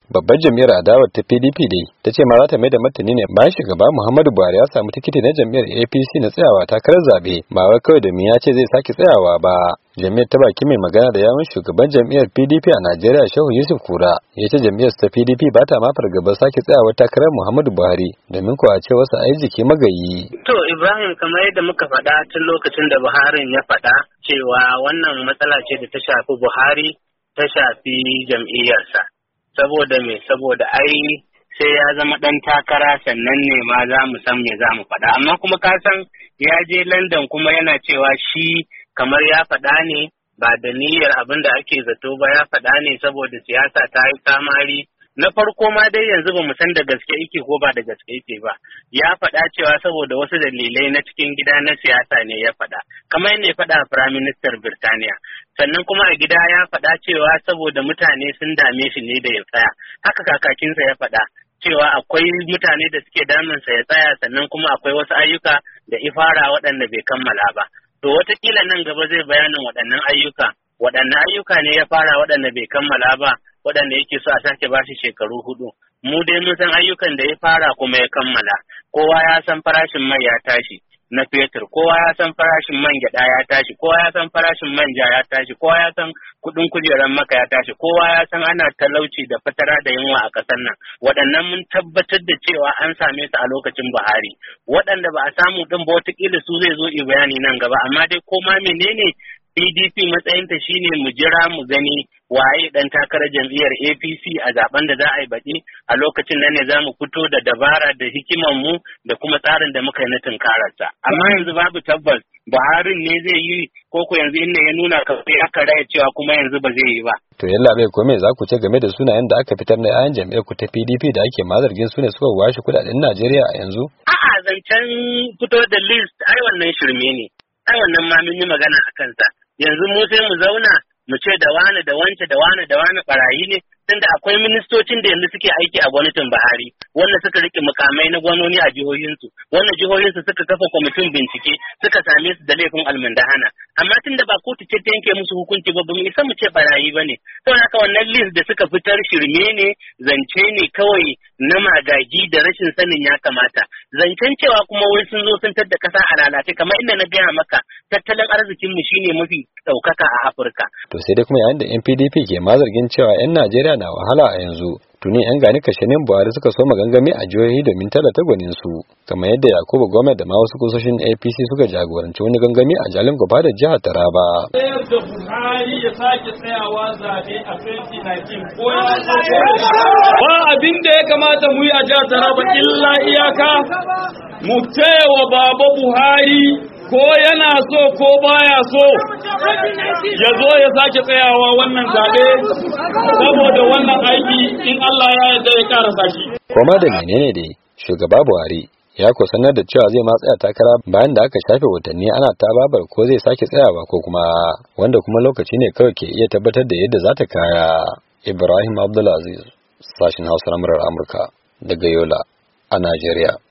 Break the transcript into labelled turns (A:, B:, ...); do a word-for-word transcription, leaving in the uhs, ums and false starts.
A: Babbar jam'iyyar adawar ta P D P dai ta ce ma za ta mai da martani ne bayan shugaba Muhammadu Buhari ya samu tikiti na jam'iyyar A P C na tsayawa takarar zabe ba wai kawai domin ya ce zai sake tsayawa ba. Jam'iyyar ta baki mai magana da yawun shugaban jam'iyyar P D P a Najeriya Shehu Yusuf Kura ya ce jam'iyyar ta P D P ba ta ma fargabar sake tsayawa takarar Muhammadu Buhari domin ko a ce wasu ai jiki magayi.
B: To Ibrahim, kamar yadda muka faɗa tun lokacin da Buhari ya faɗa cewa wannan matsala ce da ta shafi Buhari ta shafi jam'iyyarsa. Saboda me saboda ai sai ya zama ɗan takara sannan ne ma za mu san me za mu faɗa, amma kuma ka san ya je London kuma yana cewa shi kamar ya faɗa ne ba da niyyar abin da ake zato ba, ya faɗa ne saboda siyasa ta yi kamari. Na farko ma dai yanzu ba mu san da gaske yake ko ba da gaske yake ba. Ya faɗa cewa saboda wasu dalilai na cikin gida na siyasa ne ya faɗa, kamar yadda ya faɗa a Prime Minister Birtaniya. Sannan kuma a gida ya faɗa cewa saboda mutane sun dame shi ne da ya tsaya. Haka kakakinsa ya faɗa cewa akwai mutane da suke damunsa ya tsaya, sannan kuma akwai wasu ayyuka da ifara waɗanda bai kammala ba. To wataƙila nan gaba zai bayanin waɗannan ayyuka. Waɗanne ayyuka ne ya fara waɗanda bai kammala ba, waɗanda yake so a sake ba shi shekaru hudu. Mu dai mun san ayyukan da ya fara kuma ya kammala. Kowa ya san farashin mai ya tashi na fetur, kowa ya san farashin man gyaɗa ya tashi, kowa ya san farashin manja ya tashi, kowa ya san kuɗin kujerar maka ya tashi, kowa ya san ana talauci da fatara da yunwa a ƙasar nan. Waɗannan mun tabbatar da cewa an same su a lokacin Buhari. Waɗanda ba a samu ɗin ba wataƙila su zai zo i bayani nan gaba, amma dai ko ma menene P D P matsayinta shine mu jira mu gani waye dan takarar jam'iyyar A P C a zaben da za a yi baɗi. A lokacin nan ne za mu fito da dabara da hikiman mu da kuma tsarin da muka yi na tunkararsa. Amma yanzu babu tabbas Buhari ne zai yi ko ko yanzu inda ya nuna kawai aka raya cewa kuma yanzu ba zai yi ba.
A: To yalla bai ko me za ku ce game da sunayen da aka fitar na yayan jam'iyyar ku ta P D P da ake ma zargin su ne suka washe kudaden Najeriya a yanzu?
B: A'a, zancen fito da list ai wannan shirme ne. Ai wannan ma mun yi magana a kansa. Yanzu mu sai mu zauna mu ce da wani da wance da wani da wani barayi ne, tunda akwai ministocin da yanzu suke aiki a gwamnatin Buhari wanda suka rike mukamai na gwamnoni a jihohinsu, wannan jihohinsu suka kafa kwamitin bincike suka same su da laifin almundahana, amma tunda ba kotu ce ta yanke musu hukunci ba, ba mu isa mu ce barayi ba ne. Saboda haka wannan list da suka fitar shirme ne, zance ne kawai na magagi da rashin sanin ya kamata. Zancen cewa kuma wai sun zo sun tadda kasa a lalace, kamar inda na gaya maka tattalin arzikin mu shine mafi ɗaukaka a Afirka.
A: To sai dai kuma yayin da N P D P ke ma zargin cewa 'yan Najeriya na wahala a yanzu, tuni 'yan gani kashenin Buhari suka so magangami a jihohi domin tallata gwanin su, kamar yadda Yakubu Goma da ma wasu kusoshin A P C suka jagoranci wani gangami a Jalingo da jihar Taraba.
C: Sayar da Buhari ya sake tsayawa zaɓe a twenty nineteen ko ya ba abin da ya kamata mu yi a jihar Taraba illa iyaka mu taya Baba Buhari ko yana so ko baya so ya zo ya sake tsayawa wannan zaɓe saboda wannan aiki in Allah ya yarda ya karasa shi.
A: Koma da menene dai shugaba Buhari ya ko sanar da cewa zai ma tsaya takara bayan da aka shafe watanni ana ta babar ko zai sake tsayawa ko kuma wanda kuma lokaci ne kawai ke iya tabbatar da yadda za ta kaya. Ibrahim Abdulaziz, sashin Hausa na Amurka daga Yola a Najeriya.